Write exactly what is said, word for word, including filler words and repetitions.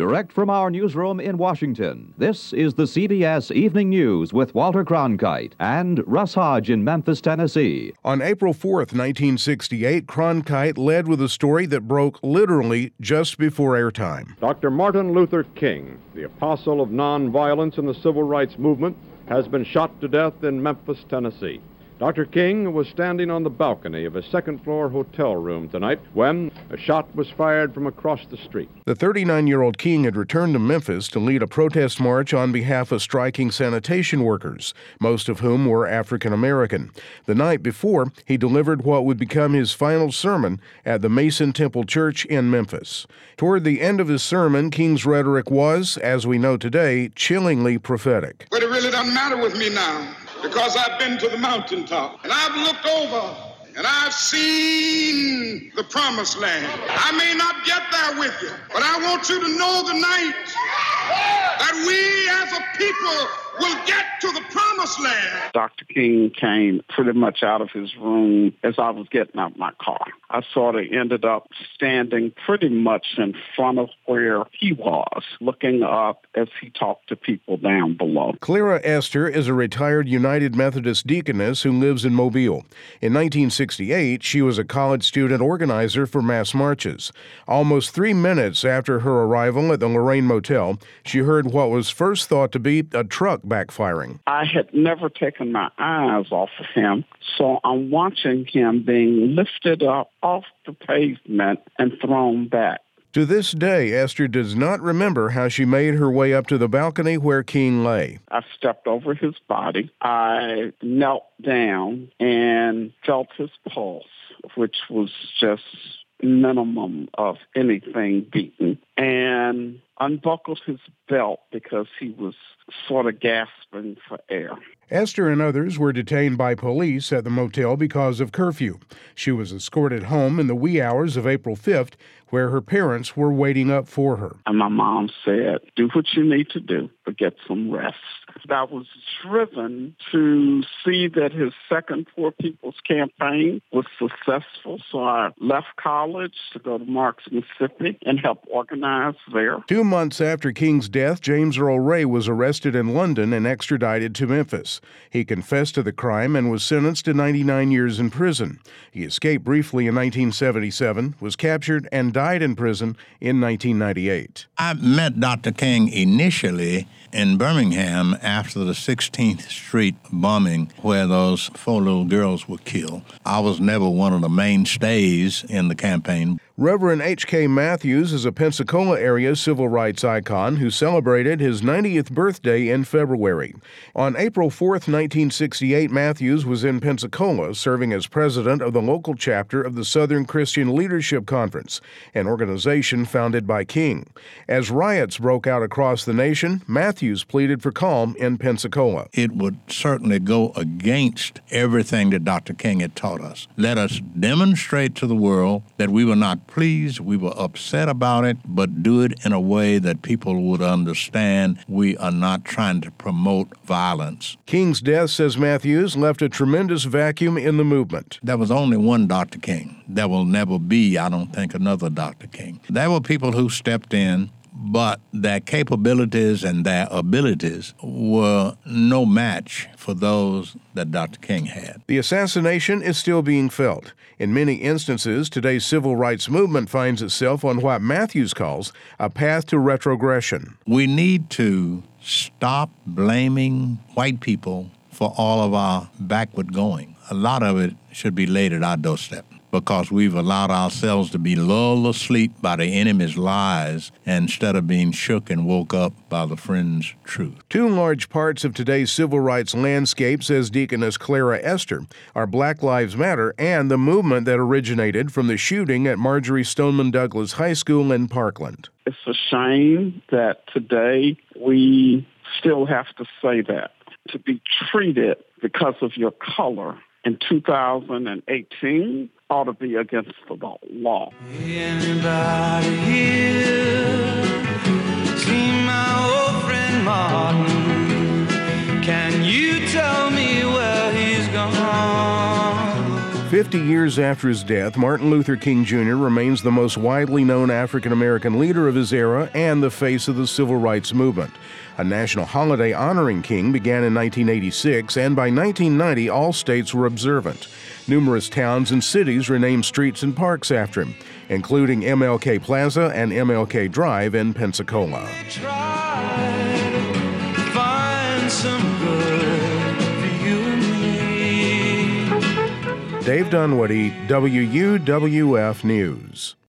Direct from our newsroom in Washington, this is the C B S Evening News with Walter Cronkite and Russ Hodge in Memphis, Tennessee. On April fourth, nineteen sixty-eight, Cronkite led with a story that broke literally just before airtime. Doctor Martin Luther King, the apostle of nonviolence in the civil rights movement, has been shot to death in Memphis, Tennessee. Doctor King was standing on the balcony of a second-floor hotel room tonight when a shot was fired from across the street. The thirty-nine-year-old King had returned to Memphis to lead a protest march on behalf of striking sanitation workers, most of whom were African American. The night before, he delivered what would become his final sermon at the Mason Temple Church in Memphis. Toward the end of his sermon, King's rhetoric was, as we know today, chillingly prophetic. But it really doesn't matter with me now, because I've been to the mountaintop, and I've looked over, and I've seen the promised land. I may not get there with you, but I want you to know tonight that we as a people will get to the promised land. Doctor King came pretty much out of his room as I was getting out my car. I sort of ended up standing pretty much in front of where he was, looking up as he talked to people down below. Clara Esther is a retired United Methodist deaconess who lives in Mobile. In nineteen sixty-eight, she was a college student organizer for mass marches. Almost three minutes after her arrival at the Lorraine Motel, she heard what was first thought to be a truck backfiring. I had never taken my eyes off of him, so I'm watching him being lifted up off the pavement and thrown back. To this day, Esther does not remember how she made her way up to the balcony where King lay. I stepped over his body. I knelt down and felt his pulse, which was just minimum of anything beaten, and unbuckled his belt because he was sort of gasping for air. Esther and others were detained by police at the motel because of curfew. She was escorted home in the wee hours of April fifth, where her parents were waiting up for her. And my mom said, do what you need to do, but get some rest. I was driven to see that his second Poor People's Campaign was successful, so I left college to go to Marks, Mississippi, and help organize there. Two months after King's death, James Earl Ray was arrested in London and extradited to Memphis. He confessed to the crime and was sentenced to ninety-nine years in prison. He escaped briefly in nineteen seventy-seven, was captured, and died in prison in nineteen ninety-eight. I met Doctor King initially in Birmingham after the sixteenth Street bombing where those four little girls were killed. I was never one of the mainstays in the campaign. Reverend H K Matthews is a Pensacola area civil rights icon who celebrated his ninetieth birthday in February. On April fourth, nineteen sixty-eight, Matthews was in Pensacola serving as president of the local chapter of the Southern Christian Leadership Conference, an organization founded by King. As riots broke out across the nation, Matthews pleaded for calm in Pensacola. It would certainly go against everything that Doctor King had taught us. Let us demonstrate to the world that we were not pleased, we were upset about it, but do it in a way that people would understand we are not trying to promote violence. King's death, says Matthews, left a tremendous vacuum in the movement. There was only one Doctor King. There will never be, I don't think, another Doctor King. There were people who stepped in, but their capabilities and their abilities were no match for those that Doctor King had. The assassination is still being felt. In many instances, today's civil rights movement finds itself on what Matthews calls a path to retrogression. We need to stop blaming white people for all of our backward going. A lot of it should be laid at our doorstep, because we've allowed ourselves to be lulled asleep by the enemy's lies instead of being shook and woke up by the friend's truth. Two large parts of today's civil rights landscape, says Deaconess Clara Esther, are Black Lives Matter and the movement that originated from the shooting at Marjory Stoneman Douglas High School in Parkland. It's a shame that today we still have to say that. To be treated because of your color in two thousand eighteen ought to be against the law. Anybody here seen my old friend Martin? Can you tell me where he's gone? fifty years after his death, Martin Luther King Junior remains the most widely known African-American leader of his era and the face of the civil rights movement. A national holiday honoring King began in nineteen eighty-six, and by nineteen ninety, all states were observant. Numerous towns and cities renamed streets and parks after him, including M L K Plaza and M L K Drive in Pensacola. Dave Dunwoody, W U W F News.